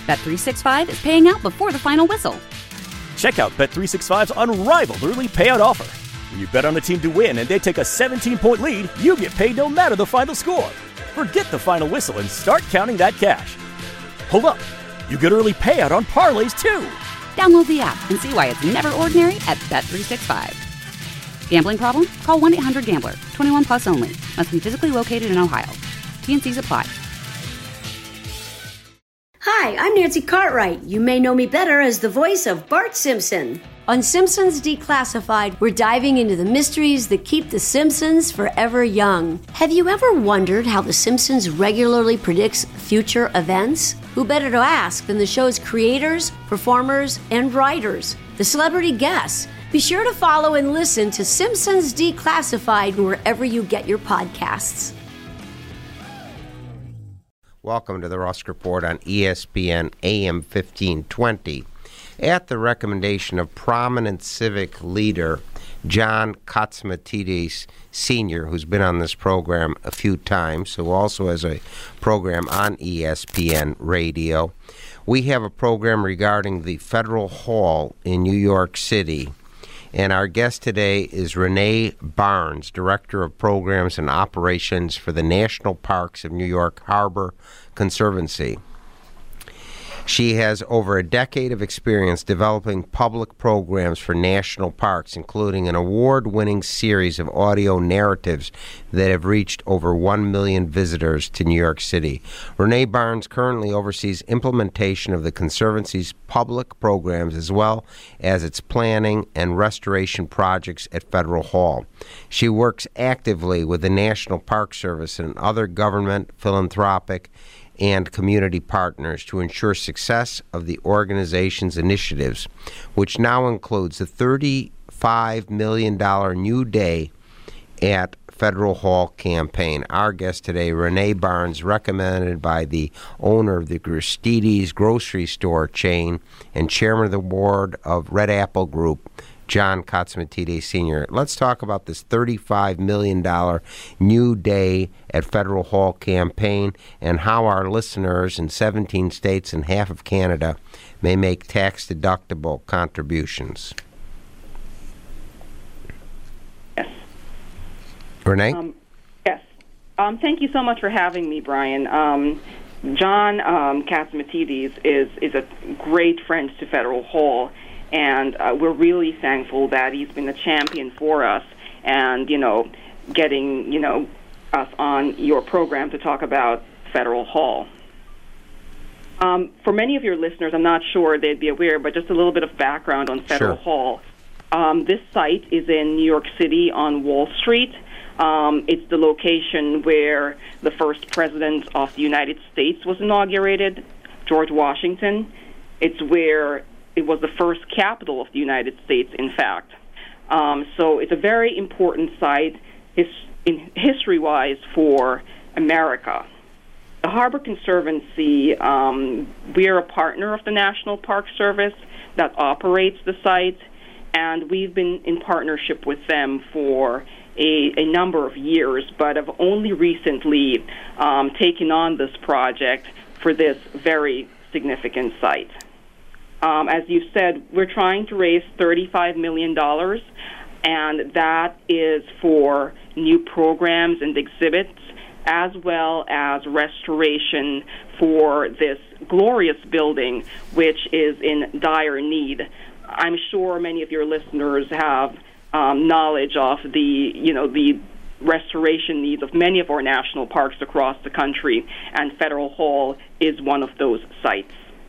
Bet365 is paying out before the final whistle. Check out Bet365's unrivaled early payout offer. When you bet on a team to win and they take a 17-point lead, you get paid no matter the final score. Forget the final whistle and start counting that cash. Hold up. You get early payout on parlays, too. Download the app and see why it's never ordinary at Bet365. Gambling problem? Call 1-800-GAMBLER. 21 plus only. Must be physically located in Ohio. T&Cs apply. Hi, I'm Nancy Cartwright. You may know me better as the voice of Bart Simpson. On Simpsons Declassified, we're diving into the mysteries that keep the Simpsons forever young. Have you ever wondered how The Simpsons regularly predicts future events? Who better to ask than the show's creators, performers, and writers, the celebrity guests? Be sure to follow and listen to Simpsons Declassified wherever you get your podcasts. Welcome to the Rusk Report on ESPN AM 1520. At the recommendation of prominent civic leader John Catsimatidis Sr., who's been on this program a few times, who also has a program on ESPN Radio, we have a program regarding the Federal Hall in New York City. And our guest today is Renee Barnes, Director of Programs and Operations for the National Parks of New York Harbor Conservancy. She has over a decade of experience developing public programs for national parks, including an award-winning series of audio narratives that have reached over 1 million visitors to New York City. Renee Barnes currently oversees implementation of the Conservancy's public programs as well as its planning and restoration projects at Federal Hall. She works actively with the National Park Service and other government, philanthropic, and community partners to ensure success of the organization's initiatives, which now includes the $35 million New Day at Federal Hall campaign. Our guest today, Renee Barnes, recommended by the owner of the Gristedes grocery store chain and chairman of the board of Red Apple Group, John Catsimatidis Sr. Let's talk about this $35 million New Day at Federal Hall campaign and how our listeners in 17 states and half of Canada may make tax-deductible contributions. Yes. Renee? Yes. Thank you so much for having me, Brian. John Catsimatidis is a great friend to Federal Hall. And we're really thankful that he's been a champion for us and, getting, us on your program to talk about Federal Hall. For many of your listeners, I'm not sure they'd be aware, but just a little bit of background on Federal Hall. This site is in New York City on Wall Street. It's the location where the first president of the United States was inaugurated, George Washington. It's where it was the first capital of the United States, in fact. So it's a very important site history-wise for America. The Harbor Conservancy, we are a partner of the National Park Service that operates the site, and we've been in partnership with them for a number of years, but have only recently taken on this project for this very significant site. As you said, we're trying to raise $35 million, and that is for new programs and exhibits, as well as restoration for this glorious building, which is in dire need. I'm sure many of your listeners have knowledge of the restoration needs of many of our national parks across the country, and Federal Hall is one of those sites.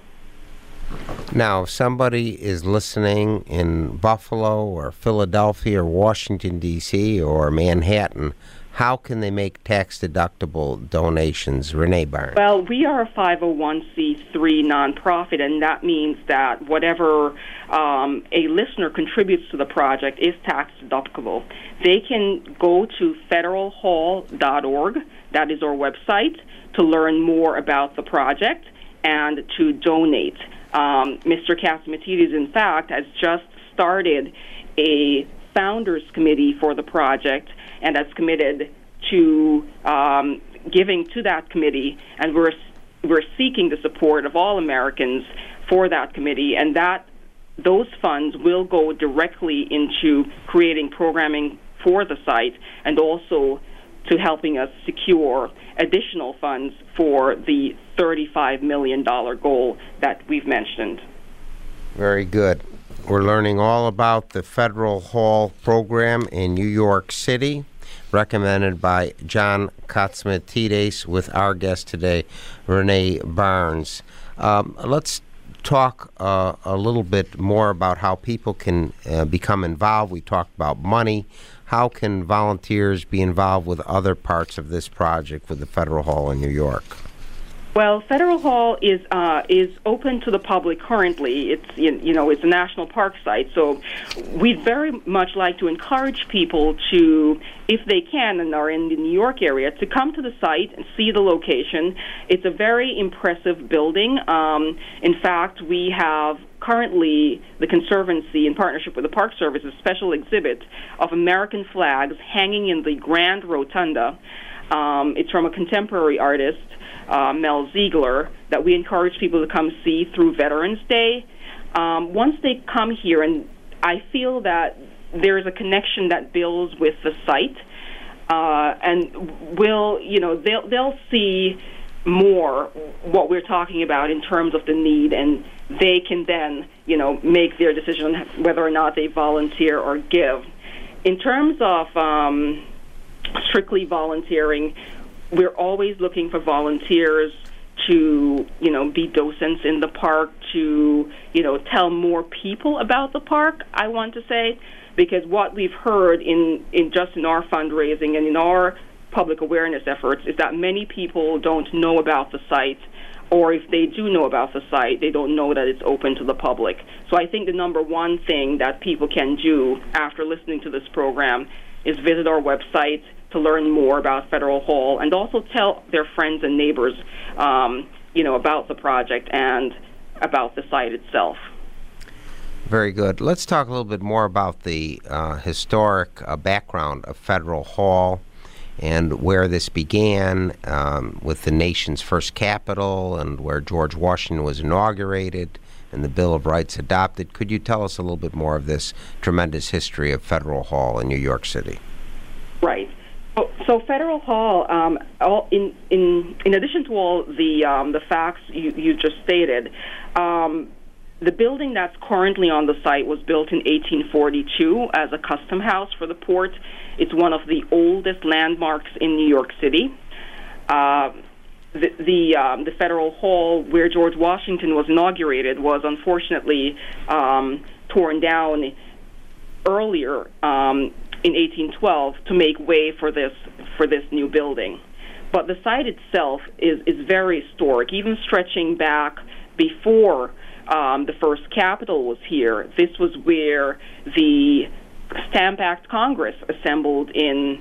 Now, if somebody is listening in Buffalo or Philadelphia or Washington, D.C. or Manhattan, how can they make tax-deductible donations? Renee Barnes. Well, we are a 501c3 nonprofit, and that means that whatever a listener contributes to the project is tax-deductible. They can go to federalhall.org, that is our website, to learn more about the project and to donate. Mr. Catsimatidis, in fact, has just started a founders committee for the project and has committed to giving to that committee, and we're we're seeking the support of all Americans for that committee, and that those funds will go directly into creating programming for the site and also to helping us secure additional funds for the $35 million goal that we've mentioned. Very good. We're learning all about the Federal Hall program in New York City, recommended by John Catsimatidis, with our guest today, Renee Barnes. Let's talk a little bit more about how people can become involved. We talked about money. How can volunteers be involved with other parts of this project with the Federal Hall in New York? Well, Federal Hall is open to the public currently. It's it's a national park site, so we'd very much like to encourage people to, if they can and are in the New York area, to come to the site and see the location. It's a very impressive building. In fact, we have currently the Conservancy, in partnership with the Park Service, a special exhibit of American flags hanging in the Grand Rotunda. It's from a contemporary artist, Mel Ziegler, that we encourage people to come see through Veterans Day. Once they come here, and I feel that there's a connection that builds with the site, and they'll see more what we're talking about in terms of the need, and they can then make their decision whether or not they volunteer or give. In terms of strictly volunteering, we're always looking for volunteers to, be docents in the park, to, tell more people about the park, I want to say, because what we've heard in our fundraising and in our public awareness efforts is that many people don't know about the site, or if they do know about the site, they don't know that it's open to the public. So I think the number one thing that people can do after listening to this program is visit our website to learn more about Federal Hall, and also tell their friends and neighbors, about the project and about the site itself. Very good. Let's talk a little bit more about the historic background of Federal Hall and where this began with the nation's first capital and where George Washington was inaugurated and the Bill of Rights adopted. Could you tell us a little bit more of this tremendous history of Federal Hall in New York City? Right. So Federal Hall, in addition to all the facts you just stated, the building that's currently on the site was built in 1842 as a custom house for the port. It's one of the oldest landmarks in New York City. The Federal Hall, where George Washington was inaugurated, was unfortunately torn down earlier in 1812 to make way for this new building. But the site itself is very historic, even stretching back before the first Capitol was here. This was where the Stamp Act Congress assembled in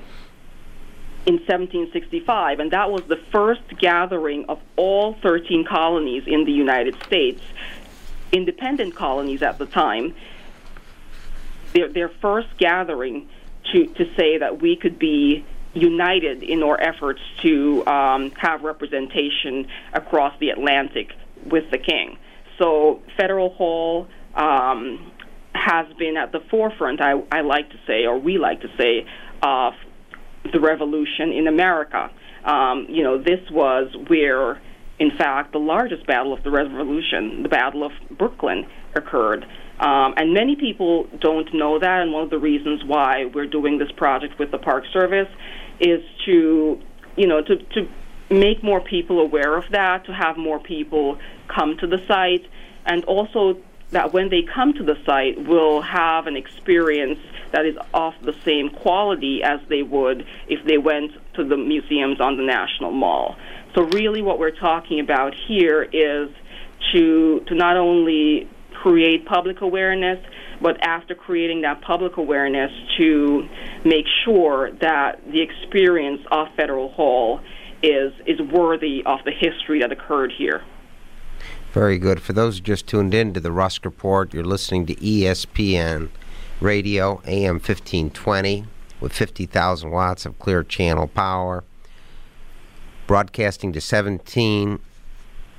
1765, and that was the first gathering of all 13 colonies in the United States, independent colonies at the time, their first gathering to say that we could be united in our efforts to have representation across the Atlantic with the King. So Federal Hall has been at the forefront, I like to say, or we like to say, of the revolution in America. This was where, in fact, the largest battle of the Revolution, the Battle of Brooklyn, occurred. And many people don't know that, and one of the reasons why we're doing this project with the Park Service is to make more people aware of that, to have more people come to the site, and also that when they come to the site, will have an experience that is of the same quality as they would if they went to the museums on the National Mall. So really what we're talking about here is to not only create public awareness, but after creating that public awareness, to make sure that the experience of Federal Hall is worthy of the history that occurred here. Very good. For those who just tuned in to the Rusk Report, you're listening to ESPN Radio, AM 1520, with 50,000 watts of clear channel power, broadcasting to 17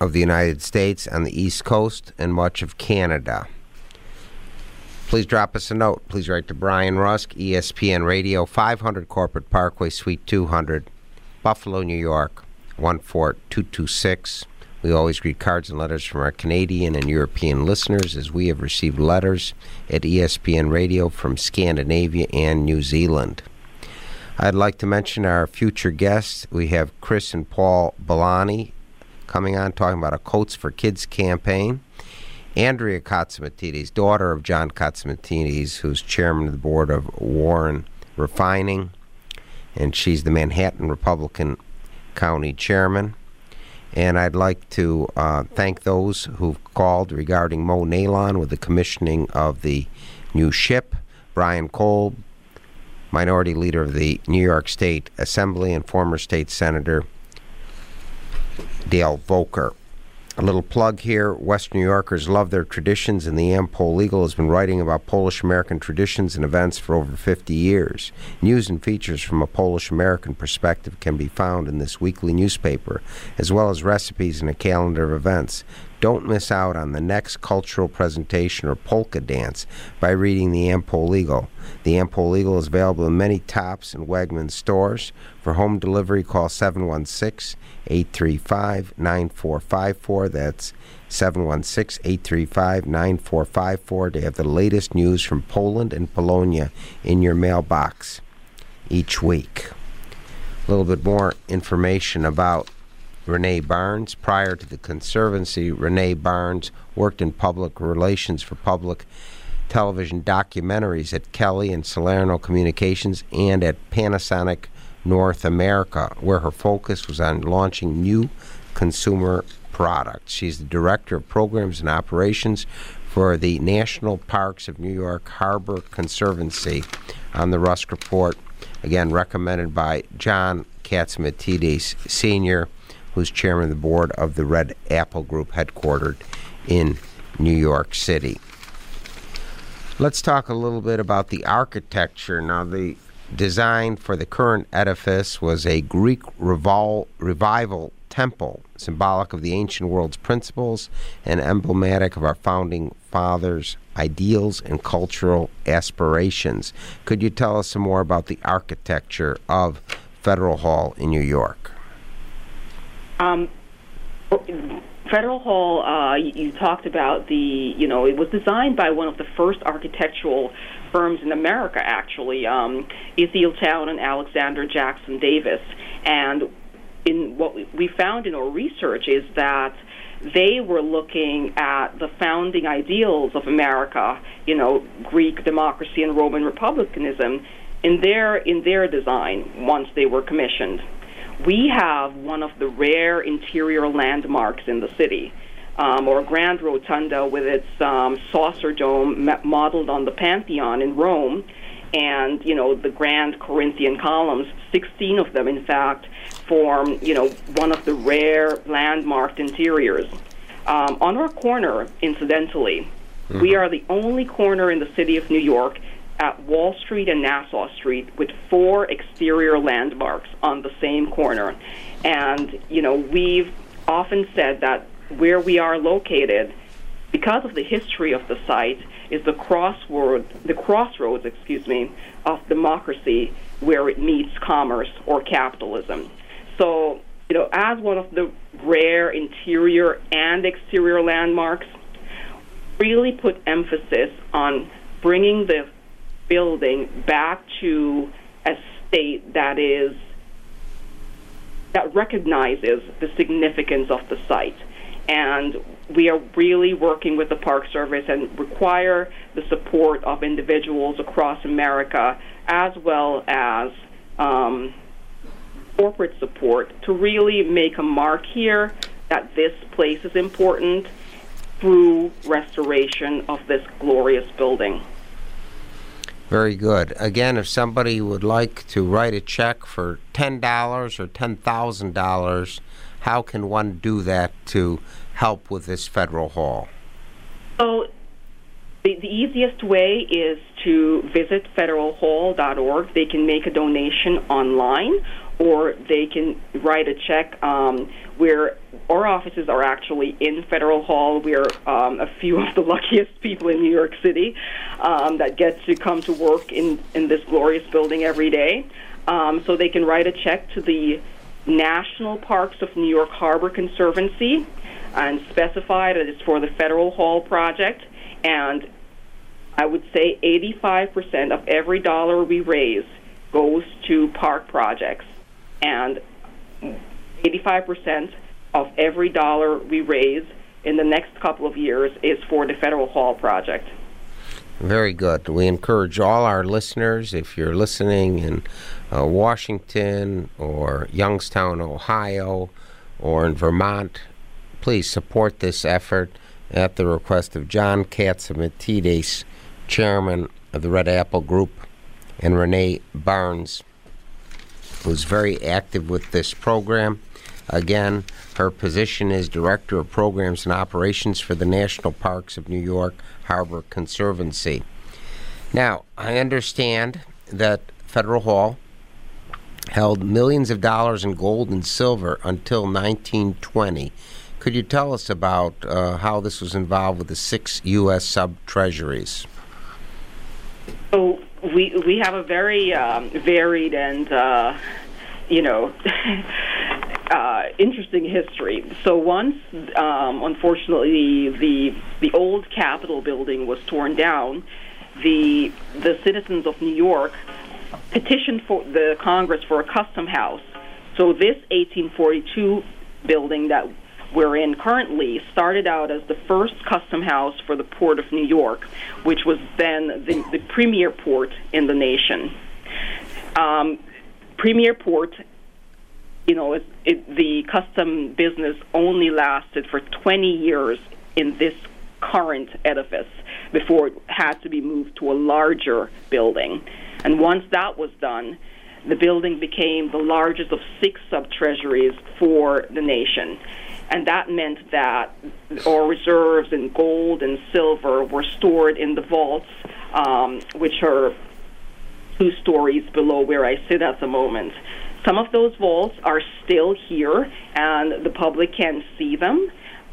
of the United States on the East Coast and much of Canada. Please drop us a note. Please write to Brian Rusk, ESPN Radio, 500 Corporate Parkway, Suite 200, Buffalo, New York, 14226. We always read cards and letters from our Canadian and European listeners, as we have received letters at ESPN Radio from Scandinavia and New Zealand. I'd like to mention our future guests. We have Chris and Paul Bellani coming on, talking about a Coats for Kids campaign. Andrea Catsimatidis, daughter of John Catsimatidis, who's chairman of the board of Warren Refining, and she's the Manhattan Republican County chairman. And I'd like to thank those who've called regarding Mo Nalon with the commissioning of the new ship, Brian Kolb, Minority Leader of the New York State Assembly, and former State Senator Dale Volker. A little plug here. Western New Yorkers love their traditions, and the Am-Pol Eagle has been writing about Polish-American traditions and events for over 50 years. News and features from a Polish-American perspective can be found in this weekly newspaper, as well as recipes and a calendar of events. Don't miss out on the next cultural presentation or polka dance by reading the Am-Pol Eagle. The Am-Pol Eagle is available in many Tops and Wegmans stores. For home delivery, call 716-835-9454. That's 716-835-9454 to have the latest news from Poland and Polonia in your mailbox each week. A little bit more information about Renee Barnes. Prior to the Conservancy, Renee Barnes worked in public relations for public television documentaries at Kelly and Salerno Communications and at Panasonic North America, where her focus was on launching new consumer products. She's the Director of Programs and Operations for the National Parks of New York Harbor Conservancy on the Rusk Report, again recommended by John Catsimatidis Sr., who's chairman of the board of the Red Apple Group headquartered in New York City. Let's talk a little bit about the architecture. Now, the design for the current edifice was a Greek revival temple, symbolic of the ancient world's principles and emblematic of our founding fathers' ideals and cultural aspirations. Could you tell us some more about the architecture of Federal Hall in New York? Federal Hall, you talked about it was designed by one of the first architectural firms in America, actually, Ethiel and Alexander Jackson Davis. And in what we found in our research is that they were looking at the founding ideals of America, Greek democracy and Roman republicanism, in their design once they were commissioned. We have one of the rare interior landmarks in the city, or Grand Rotunda with its saucer dome modeled on the Pantheon in Rome, and, the grand Corinthian columns, 16 of them, in fact, form, one of the rare landmarked interiors. On our corner, incidentally, we are the only corner in the city of New York at Wall Street and Nassau Street with 4 exterior landmarks on the same corner. And, we've often said that where we are located, because of the history of the site, is the crossroads, of democracy where it meets commerce or capitalism. So, as one of the rare interior and exterior landmarks, really put emphasis on bringing the building back to a state that recognizes the significance of the site. And we are really working with the Park Service and require the support of individuals across America, as well as corporate support, to really make a mark here that this place is important through restoration of this glorious building. Very good. Again, if somebody would like to write a check for $10 or $10,000, how can one do that to help with this Federal Hall? So The easiest way is to visit federalhall.org. They can make a donation online, or they can write a check where our offices are actually in Federal Hall. We're a few of the luckiest people in New York City that get to come to work in this glorious building every day. So they can write a check to the National Parks of New York Harbor Conservancy and specify that it's for the Federal Hall project. And I would say 85% of every dollar we raise goes to park projects, and 85% of every dollar we raise in the next couple of years is for the Federal Hall project. Very good. We encourage all our listeners, if you're listening in Washington or Youngstown, Ohio, or in Vermont, please support this effort at the request of John Catsimatidis, chairman of the Red Apple Group, and Renee Barnes, who's very active with this program. Again, her position is Director of Programs and Operations for the National Parks of New York Harbor Conservancy. Now, I understand that Federal Hall held millions of dollars in gold and silver until 1920. Could you tell us about how this was involved with the 6 U.S. sub-treasuries? So we have a very varied and interesting history. So once, unfortunately, the old Capitol building was torn down, the citizens of New York petitioned for the Congress for a custom house. So this 1842 building that we're in currently started out as the first custom house for the Port of New York, which was then the premier port in the nation. Premier port, the custom business only lasted for 20 years in this current edifice before it had to be moved to a larger building. And once that was done, the building became the largest of 6 sub-treasuries for the nation. And that meant that our reserves in gold and silver were stored in the vaults, which are 2 stories below where I sit at the moment. Some of those vaults are still here, and the public can see them.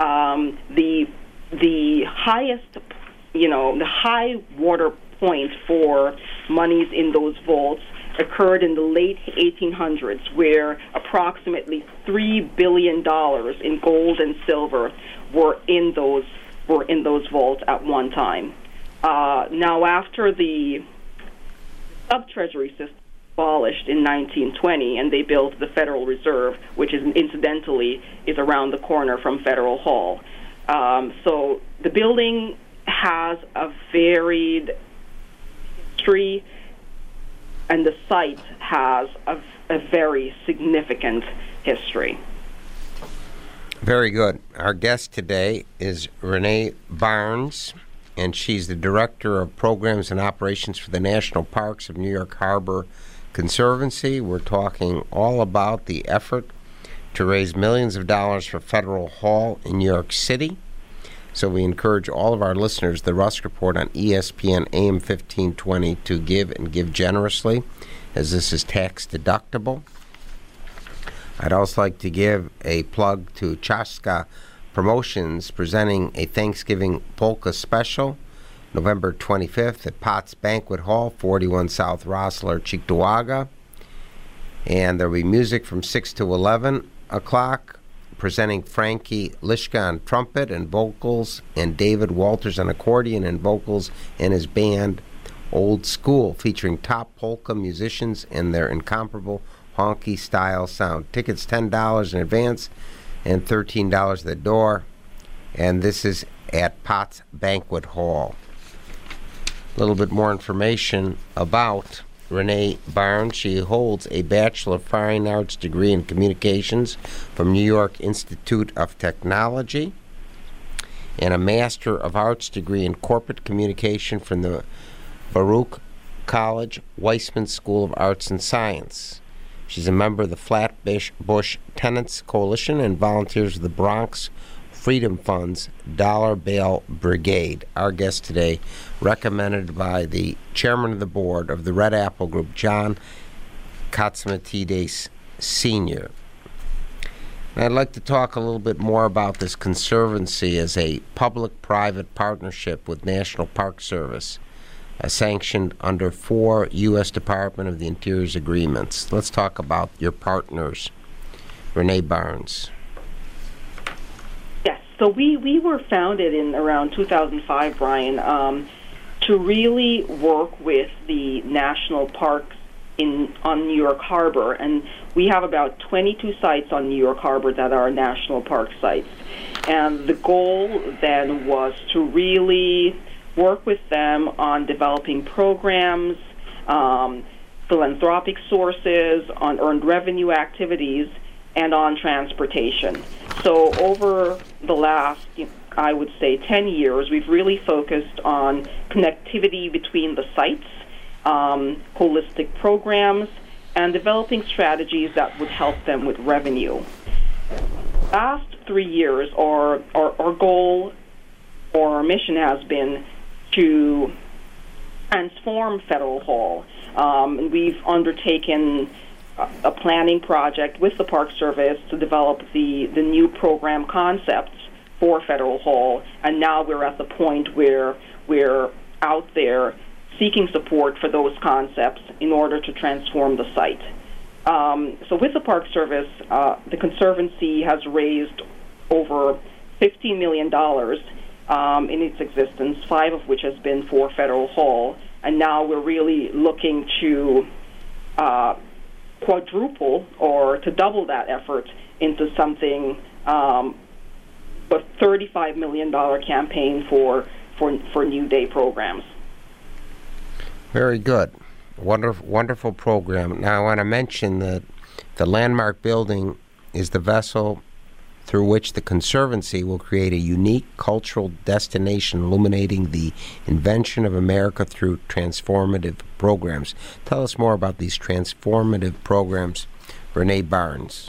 The highest, the high water point for monies in those vaults occurred in the late 1800s, where approximately $3 billion in gold and silver were in those vaults at one time. Now, after the sub-treasury system abolished in 1920, and they built the Federal Reserve, which is incidentally is around the corner from Federal Hall. So the building has a varied history, and the site has a very significant history. Very good. Our guest today is Renee Barnes, and she's the Director of Programs and Operations for the National Parks of New York Harbor Conservancy. We're talking all about the effort to raise millions of dollars for Federal Hall in New York City. So we encourage all of our listeners, the Rusk Report on ESPN AM 1520, to give and give generously, as this is tax deductible. I'd also like to give a plug to Chaska Promotions, presenting a Thanksgiving polka special, November 25th at Potts Banquet Hall, 41 South Rossler, Cheektowaga. And there'll be music from 6 to 11 o'clock, presenting Frankie Lishka on trumpet and vocals, and David Walters on accordion and vocals, and his band Old School, featuring top polka musicians and their incomparable honky-style sound. Tickets $10 in advance and $13 at the door, and this is at Potts Banquet Hall. A little bit more information about Renee Barnes. She holds a Bachelor of Fine Arts degree in Communications from New York Institute of Technology and a Master of Arts degree in Corporate Communication from the Baruch College Weissman School of Arts and Science. She's a member of the Flatbush Tenants Coalition and volunteers with the Bronx Freedom Fund's Dollar Bail Brigade. Our guest today, recommended by the chairman of the board of the Red Apple Group, John Catsimatidis Sr. And I'd like to talk a little bit more about this conservancy as a public-private partnership with National Park Service, sanctioned under 4 U.S. Department of the Interior's agreements. Let's talk about your partners. Renee Barnes. Yes, so we were founded in around 2005, Brian, to really work with the national parks on New York Harbor, and we have about 22 sites on New York Harbor that are national park sites. And the goal then was to really work with them on developing programs, philanthropic sources, on earned revenue activities, and on transportation. So over the last, I would say, 10 years, we've really focused on connectivity between the sites, holistic programs, and developing strategies that would help them with revenue. Last 3 years, our goal or our mission has been to transform Federal Hall. And we've undertaken a planning project with the Park Service to develop the new program concepts for Federal Hall, and now we're at the point where we're out there seeking support for those concepts in order to transform the site. So with the Park Service, the Conservancy has raised over $15 million in its existence, 5 of which has been for Federal Hall, and now we're really looking to quadruple or to double that effort into something, a $35 million campaign for New Day programs. Very good. Wonderful program. Now I want to mention that the landmark building is the vessel through which the Conservancy will create a unique cultural destination illuminating the invention of America through transformative programs. Tell us more about these transformative programs, Renee Barnes.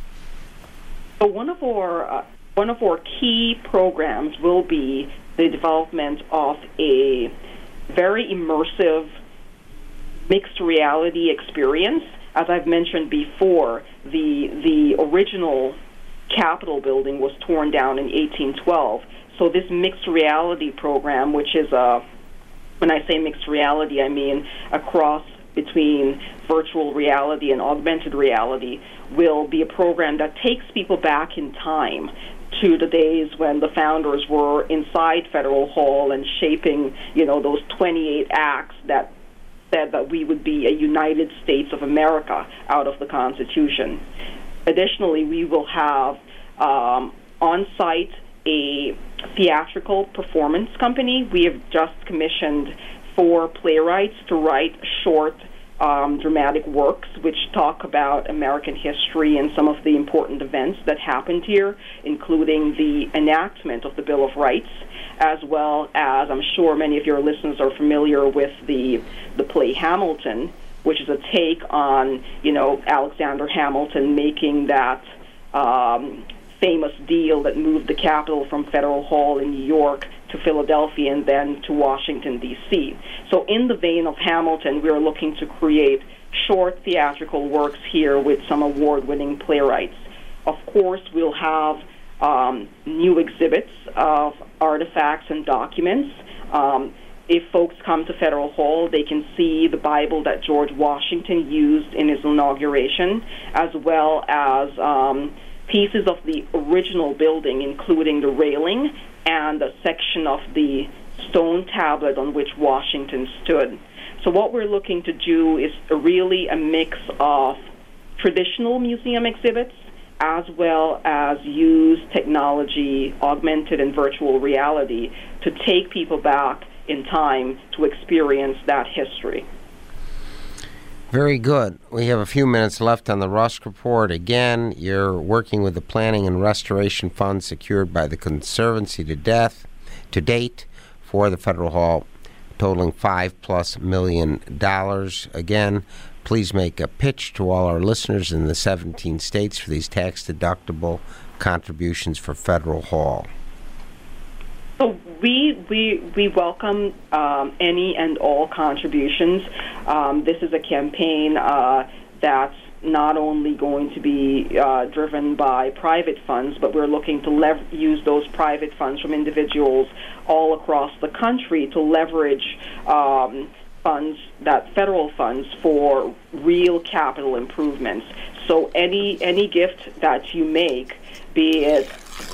So one of our key programs will be the development of a very immersive mixed reality experience. As I've mentioned before, the original Capitol building was torn down in 1812. So this mixed reality program, which is when I say mixed reality, I mean a cross between virtual reality and augmented reality, will be a program that takes people back in time to the days when the founders were inside Federal Hall and shaping, those 28 acts that said that we would be a United States of America out of the Constitution. Additionally, we will have on-site a theatrical performance company. We have just commissioned 4 playwrights to write short dramatic works which talk about American history and some of the important events that happened here, including the enactment of the Bill of Rights, as well as, I'm sure many of your listeners are familiar with the play Hamilton, which is a take on, Alexander Hamilton making that famous deal that moved the Capitol from Federal Hall in New York to Philadelphia and then to Washington, D.C. So in the vein of Hamilton, we're looking to create short theatrical works here with some award-winning playwrights. Of course, we'll have new exhibits of artifacts and documents. If folks come to Federal Hall, they can see the Bible that George Washington used in his inauguration, as well as pieces of the original building, including the railing and a section of the stone tablet on which Washington stood. So what we're looking to do is really a mix of traditional museum exhibits as well as use technology, augmented and virtual reality, to take people back in time to experience that history. Very good. We have a few minutes left on the Rusk Report. Again, you're working with the Planning and Restoration Fund secured by the Conservancy to date for the Federal Hall, totaling $5+ million. Again, please make a pitch to all our listeners in the 17 states for these tax-deductible contributions for Federal Hall? So we welcome any and all contributions. This is a campaign that's not only going to be driven by private funds, but we're looking to use those private funds from individuals all across the country to leverage funds, that federal funds, for real capital improvements. So any gift that you make, be it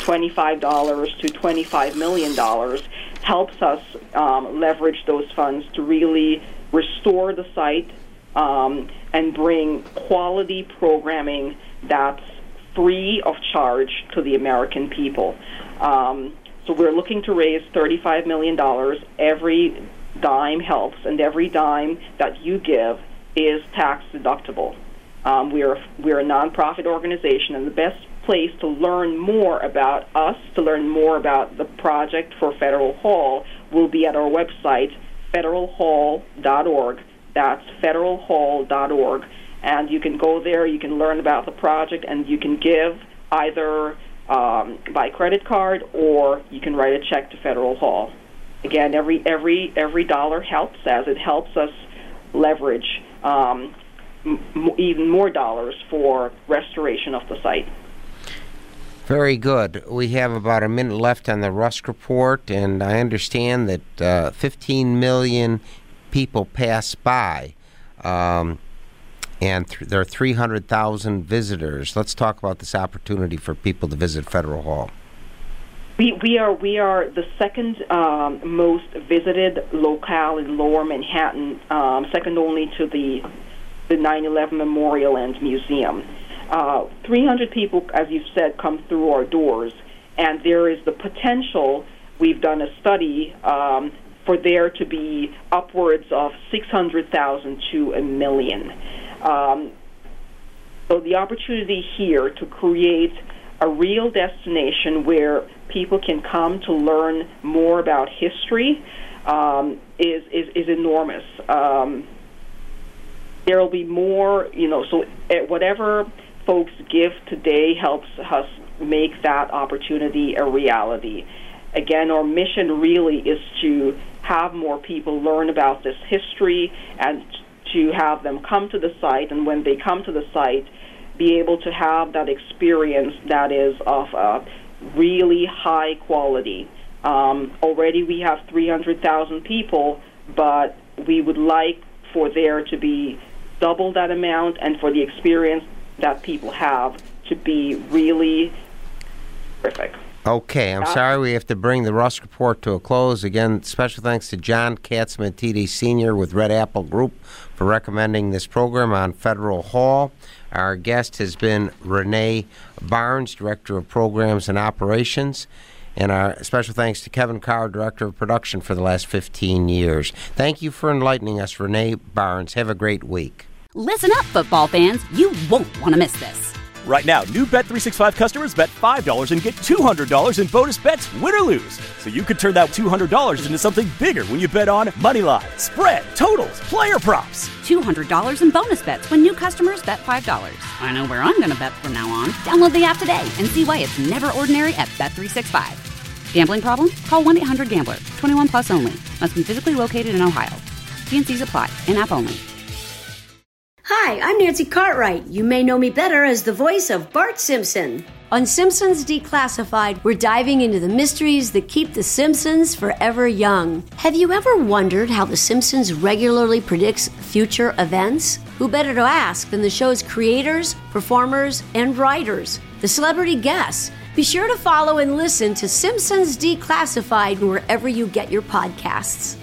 $25 to $25 million, helps us leverage those funds to really restore the site and bring quality programming that's free of charge to the American people. So we're looking to raise $35 million. Every dime helps, and every dime that you give is tax deductible. We're a nonprofit organization, and the best place to learn more about us, to learn more about the project for Federal Hall, will be at our website, federalhall.org. That's federalhall.org. And you can go there, you can learn about the project, and you can give either by credit card, or you can write a check to Federal Hall. Again, every dollar helps, as it helps us leverage even more dollars for restoration of the site. Very good. We have about a minute left on the Rusk Report, and I understand that 15 million people pass by, and there are 300,000 visitors. Let's talk about this opportunity for people to visit Federal Hall. We are the second most visited locale in Lower Manhattan, second only to the 9/11 Memorial and Museum. 300 people, as you said, come through our doors, and there is the potential. We've done a study for there to be upwards of 600,000 to 1 million. So the opportunity here to create a real destination where people can come to learn more about history is enormous. There will be more, so whatever folks give today helps us make that opportunity a reality. Again, our mission really is to have more people learn about this history and to have them come to the site, and when they come to the site, be able to have that experience that is of really high quality. Already we have 300,000 people, but we would like for there to be double that amount, and for the experience that people have to be really terrific. Okay, I'm sorry we have to bring the Rusk Report to a close. Again, special thanks to John Catsimatidis Sr. with Red Apple Group for recommending this program on Federal Hall. Our guest has been Renee Barnes, Director of Programs and Operations. And our special thanks to Kevin Carr, Director of Production for the last 15 years. Thank you for enlightening us, Renee Barnes. Have a great week. Listen up, football fans. You won't want to miss this. Right now, new Bet365 customers bet $5 and get $200 in bonus bets, win or lose. So you could turn that $200 into something bigger when you bet on moneyline, spread, totals, player props. $200 in bonus bets when new customers bet $5. I know where I'm going to bet from now on. Download the app today and see why it's never ordinary at Bet365. Gambling problem? Call 1-800-GAMBLER. 21 plus only. Must be physically located in Ohio. T&Cs apply. In-app only. Hi, I'm Nancy Cartwright. You may know me better as the voice of Bart Simpson. On Simpsons Declassified, we're diving into the mysteries that keep The Simpsons forever young. Have you ever wondered how The Simpsons regularly predicts future events? Who better to ask than the show's creators, performers, and writers, the celebrity guests? Be sure to follow and listen to Simpsons Declassified wherever you get your podcasts.